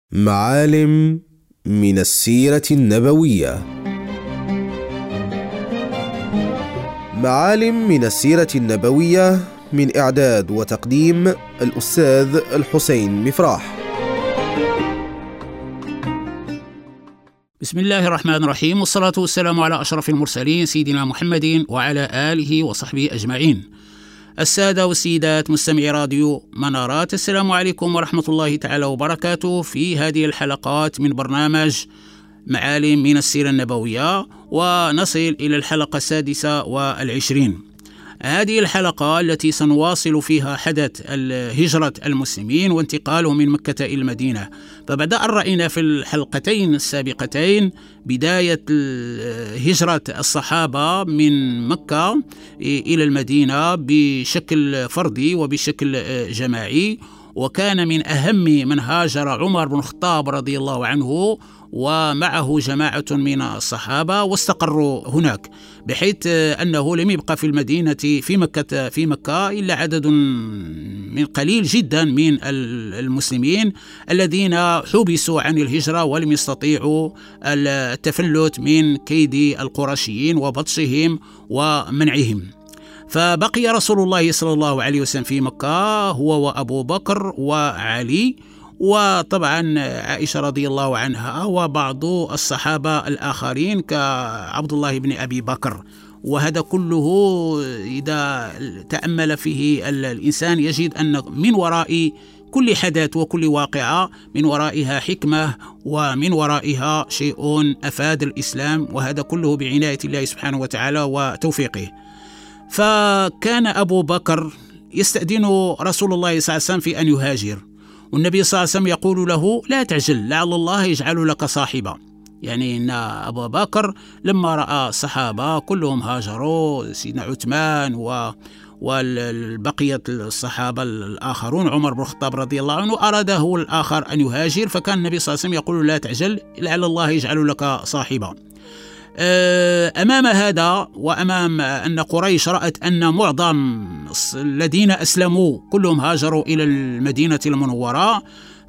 معالم من السيرة النبوية. معالم من السيرة النبوية، من إعداد وتقديم الأستاذ الحسين مفراح. بسم الله الرحمن الرحيم، والصلاة والسلام على أشرف المرسلين سيدنا محمد وعلى آله وصحبه أجمعين. السادة والسيدات مستمعي راديو منارات، السلام عليكم ورحمة الله تعالى وبركاته. في هذه الحلقات من برنامج معالم من السيرة النبوية، ونصل إلى الحلقة 26. هذه الحلقة التي سنواصل فيها حدث هجرة المسلمين وانتقالهم من مكة إلى المدينة. فبعد أن رأينا في الحلقتين السابقتين بداية هجرة الصحابة من مكة إلى المدينة بشكل فردي وبشكل جماعي، وكان من أهم من هاجر عمر بن الخطاب رضي الله عنه ومعه جماعة من الصحابة واستقروا هناك، بحيث أنه لم يبقى في المدينة في مكة إلا عدد من قليل جدا من المسلمين الذين حبسوا عن الهجرة ولم يستطيعوا التفلت من كيد القرشيين وبطشهم ومنعهم. فبقي رسول الله صلى الله عليه وسلم في مكة هو وأبو بكر وعلي، وطبعا عائشة رضي الله عنها، وبعض الصحابة الآخرين كعبد الله بن أبي بكر. وهذا كله إذا تأمل فيه الإنسان يجد أن من وراء كل حدث وكل واقعة من ورائها حكمة، ومن ورائها شيء أفاد الإسلام، وهذا كله بعناية الله سبحانه وتعالى وتوفيقه. فكان أبو بكر يستأذن رسول الله صلى الله عليه وسلم في أن يهاجر، والنبي صلى الله عليه وسلم يقول له: لا تعجل، لعل الله يجعل لك صاحبا. يعني أن أبو بكر لما رأى الصحابة كلهم هاجروا، سيدنا عثمان والبقية الصحابة الآخرون، عمر بن الخطاب رضي الله عنه أراد هو الآخر أن يهاجر، فكان النبي صلى الله عليه وسلم يقول: لا تعجل، لعل الله يجعل لك صاحبا. أمام هذا، وأمام أن قريش رأت أن معظم الذين أسلموا كلهم هاجروا إلى المدينة المنورة،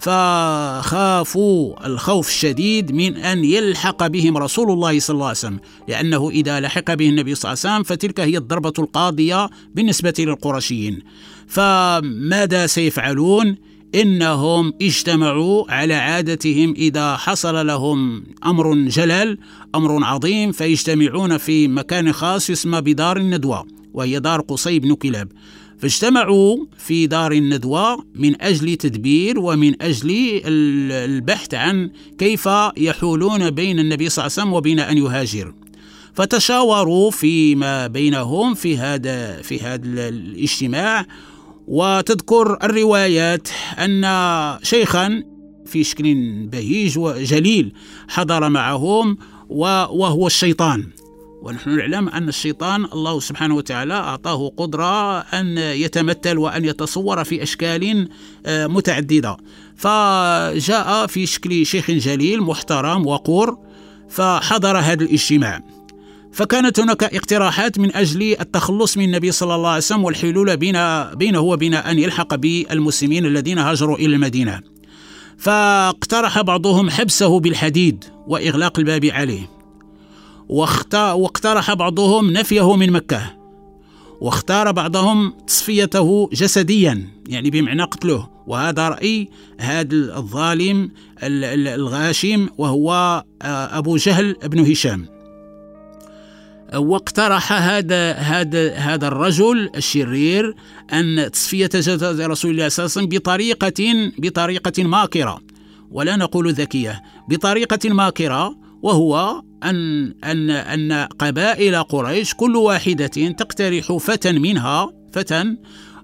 فخافوا الخوف الشديد من أن يلحق بهم رسول الله صلى الله عليه وسلم، لأنه إذا لحق به النبي صلى الله عليه وسلم فتلك هي الضربة القاضية بالنسبة للقرشيين. فماذا سيفعلون؟ إنهم اجتمعوا على عادتهم إذا حصل لهم أمر جلل، أمر عظيم، فيجتمعون في مكان خاص يسمى بدار الندوة، وهي دار قصي بن كلاب. فاجتمعوا في دار الندوة من أجل تدبير ومن أجل البحث عن كيف يحولون بين النبي صلى الله عليه وسلم وبين أن يهاجر. فتشاوروا فيما بينهم في هذا الاجتماع. وتذكر الروايات أن شيخا في شكل بهيج وجليل حضر معهم، وهو الشيطان. ونحن نعلم أن الشيطان الله سبحانه وتعالى أعطاه قدرة أن يتمثل وأن يتصور في أشكال متعددة، فجاء في شكل شيخ جليل محترم وقور، فحضر هذا الاجتماع. فكانت هناك اقتراحات من أجل التخلص من النبي صلى الله عليه وسلم والحلول بينه وبين أن يلحق بالمسلمين الذين هاجروا إلى المدينة. فاقترح بعضهم حبسه بالحديد وإغلاق الباب عليه، واقترح بعضهم نفيه من مكة، واختار بعضهم تصفيته جسديا، يعني بمعنى قتله، وهذا رأي هذا الظالم الغاشم وهو أبو جهل بن هشام. واقترح هذا الرجل الشرير أن تصفية جسد رسول الله صلى الله عليه وسلم بطريقة ماكرة، ولا نقول ذكية، بطريقة ماكرة، وهو أن قبائل قريش كل واحدة تقترح فتى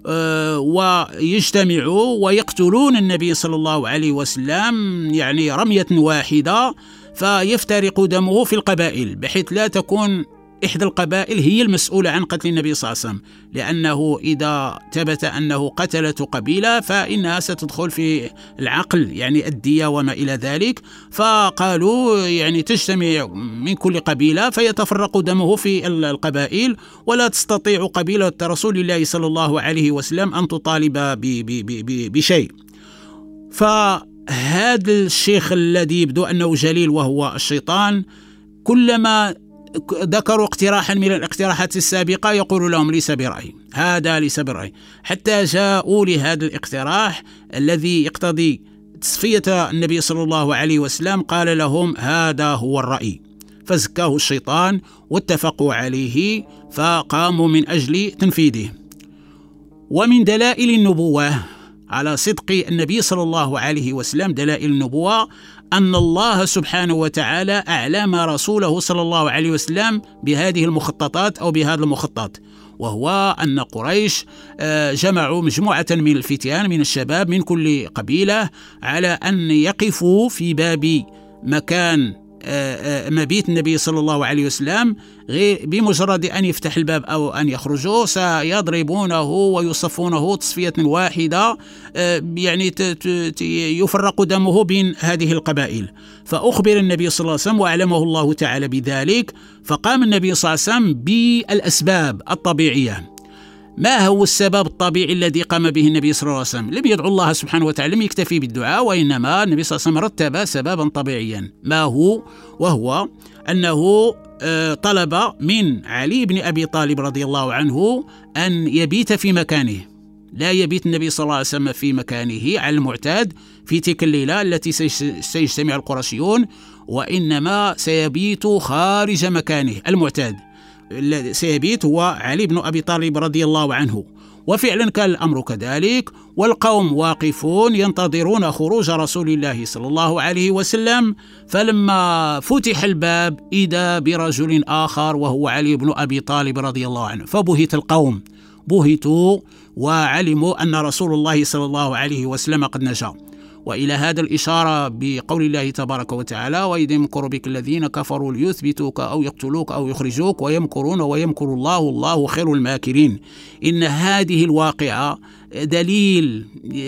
ويجتمعوا ويقتلون النبي صلى الله عليه وسلم، يعني رمية واحدة، فيفترق دمه في القبائل، بحيث لا تكون إحدى القبائل هي المسؤولة عن قتل النبي صلى الله عليه وسلم، لأنه إذا ثبت أنه قتلت قبيلة فإنها ستدخل في العقل، يعني الدية وما إلى ذلك. فقالوا يعني تجتمع من كل قبيلة فيتفرق دمه في القبائل، ولا تستطيع قبيلة رسول الله صلى الله عليه وسلم أن تطالب بشيء. هذا الشيخ الذي يبدو أنه جليل وهو الشيطان، كلما ذكروا اقتراحا من الاقتراحات السابقة يقول لهم ليس برأي، هذا ليس برأي، حتى جاءوا لهذا الاقتراح الذي يقتضي تصفية النبي صلى الله عليه وسلم، قال لهم هذا هو الرأي، فزكاه الشيطان واتفقوا عليه فقاموا من أجل تنفيذه. ومن دلائل النبوة على صدق النبي صلى الله عليه وسلم، دلائل النبوة أن الله سبحانه وتعالى أعلم رسوله صلى الله عليه وسلم بهذه المخططات أو بهذا المخطط، وهو أن قريش جمعوا مجموعة من الفتيان من الشباب من كل قبيلة على أن يقفوا في باب مكان مبيت النبي صلى الله عليه وسلم، غير بمجرد أن يفتح الباب أو أن يخرجوا سيضربونه ويصفونه تصفية واحدة، يعني يفرق دمه بين هذه القبائل. فأخبر النبي صلى الله عليه وسلم وأعلمه الله تعالى بذلك، فقام النبي صلى الله عليه وسلم بالأسباب الطبيعية. ما هو السبب الطبيعي الذي قام به النبي صلى الله عليه وسلم؟ لم يدعو الله سبحانه وتعالى، لم يكتفي بالدعاء، وإنما النبي صلى الله عليه وسلم رتب سببا طبيعيا. ما هو؟ وهو أنه طلب من علي بن أبي طالب رضي الله عنه أن يبيت في مكانه، لا يبيت النبي صلى الله عليه وسلم في مكانه على المعتاد في تلك الليلة التي سيجتمع القرشيون، وإنما سيبيت خارج مكانه المعتاد، سيبيت هو علي بن أبي طالب رضي الله عنه. وفعلا كان الأمر كذلك، والقوم واقفون ينتظرون خروج رسول الله صلى الله عليه وسلم. فلما فتح الباب إذا برجل آخر وهو علي بن أبي طالب رضي الله عنه، فبهت القوم، بهتوا وعلموا أن رسول الله صلى الله عليه وسلم قد نجا. وإلى هذا الإشارة بقول الله تبارك وتعالى: وإذ يمكر بك الذين كفروا ليثبتوك أو يقتلوك أو يخرجوك ويمكرون ويمكر الله والله خير الماكرين. إن هذه الواقعة دليل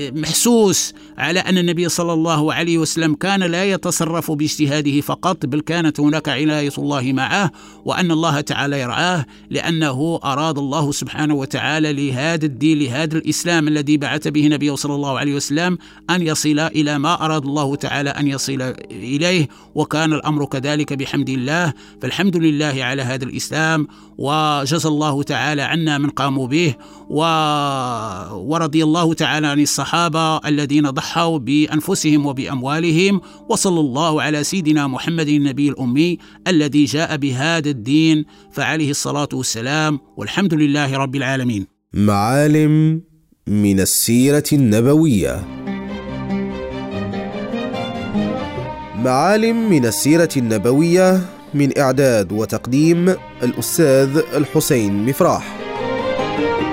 محسوس على أن النبي صلى الله عليه وسلم كان لا يتصرف باجتهاده فقط، بل كانت هناك عناية الله معه، وأن الله تعالى يرعاه، لأنه أراد الله سبحانه وتعالى لهذا الدين، لهذا الإسلام الذي بعث به نبيه صلى الله عليه وسلم، أن يصل إلى ما أراد الله تعالى أن يصل إليه، وكان الأمر كذلك بحمد الله. فالحمد لله على هذا الإسلام، وجزى الله تعالى عنا من قاموا به، ورضي الله تعالى عن الصحابة الذين ضحوا بأنفسهم وبأموالهم. وصلى الله على سيدنا محمد النبي الأمي الذي جاء بهذا الدين، فعليه الصلاة والسلام، والحمد لله رب العالمين. معالم من السيرة النبوية. معالم من السيرة النبوية، من إعداد وتقديم الأستاذ الحسين مفراح.